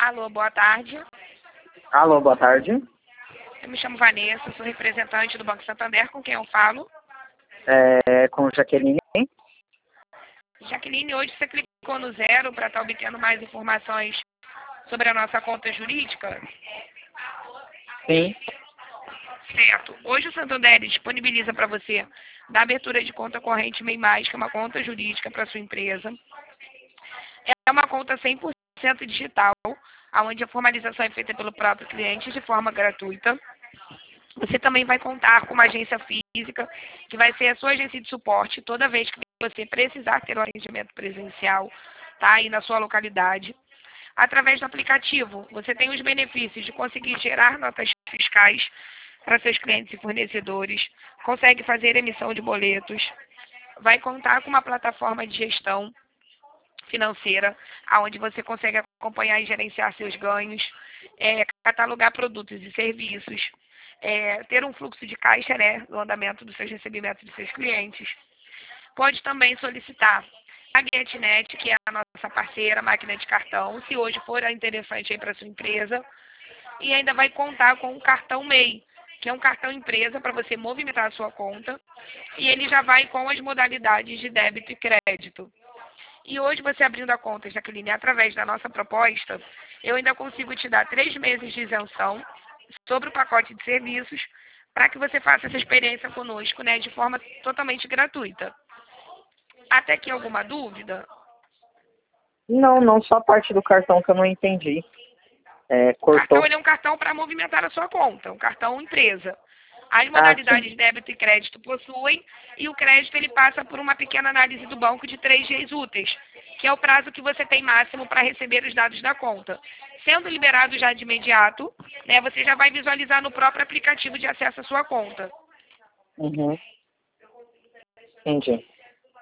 Alô, boa tarde. Alô, boa tarde. Eu me chamo Vanessa, sou representante do Banco Santander, com quem eu falo. Com Jaqueline. Jaqueline, hoje você clicou no 0 para estar obtendo mais informações sobre a nossa conta jurídica? Sim. Certo. Hoje o Santander disponibiliza para você da abertura de conta corrente MEI+, que é uma conta jurídica para sua empresa. É uma conta 100% digital, onde a formalização é feita pelo próprio cliente de forma gratuita. Você também vai contar com uma agência física, que vai ser a sua agência de suporte toda vez que você precisar ter um atendimento presencial, tá? Aí na sua localidade. Através do aplicativo, você tem os benefícios de conseguir gerar notas fiscais para seus clientes e fornecedores, consegue fazer emissão de boletos, vai contar com uma plataforma de gestão financeira, onde você consegue acompanhar e gerenciar seus ganhos, catalogar produtos e serviços, ter um fluxo de caixa, né, no andamento dos seus recebimentos dos seus clientes. Pode também solicitar a GetNet, que é a nossa parceira, máquina de cartão, se hoje for interessante aí para sua empresa, e ainda vai contar com o cartão MEI, que é um cartão empresa para você movimentar a sua conta, e ele já vai com as modalidades de débito e crédito. E hoje você abrindo a conta, Jaqueline, através da nossa proposta, eu ainda consigo te dar 3 meses de isenção sobre o pacote de serviços para que você faça essa experiência conosco, né, de forma totalmente gratuita. Até aqui alguma dúvida? Não, só a parte do cartão que eu não entendi. O Cortou. cartão ele é um cartão para movimentar a sua conta, um cartão empresa. As modalidades de débito e crédito possuem, e o crédito ele passa por uma pequena análise do banco de 3 dias úteis, que é o prazo que você tem máximo para receber os dados da conta. Sendo liberado já de imediato, né, você já vai visualizar no próprio aplicativo de acesso à sua conta. Uhum. Entendi.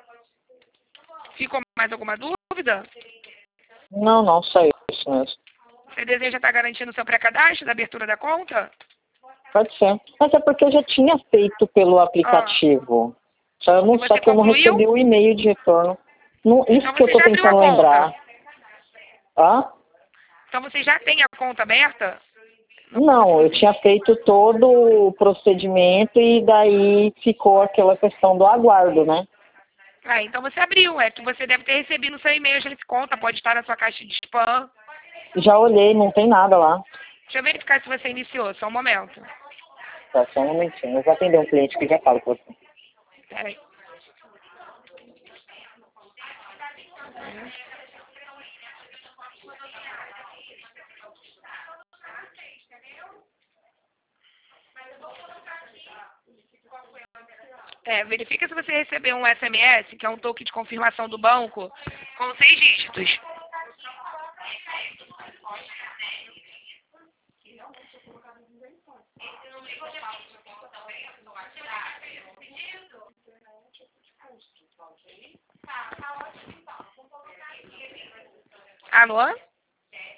Ficou mais alguma dúvida? Não, só isso mesmo. Você deseja estar garantindo o seu pré-cadastro da abertura da conta? Pode ser. Mas é porque eu já tinha feito pelo aplicativo. Só que eu não recebi o e-mail de retorno. Não, isso Então que eu você tô já abriu a tentando lembrar. conta? Hã? Então você já tem a conta aberta? Não, eu tinha feito todo o procedimento e daí ficou aquela questão do aguardo, né? Então você abriu. É que você deve ter recebido no seu e-mail já esse conta. Pode estar na sua caixa de spam. Já olhei, não tem nada lá. Deixa eu verificar se você iniciou. Só um momento. Tá, só um momentinho. Eu vou atender um cliente que já falo com você. Peraí. Verifica se você recebeu um SMS, que é um token de confirmação do banco, com 6 dígitos. Alô?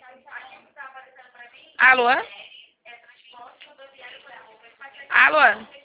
Alô? Alô?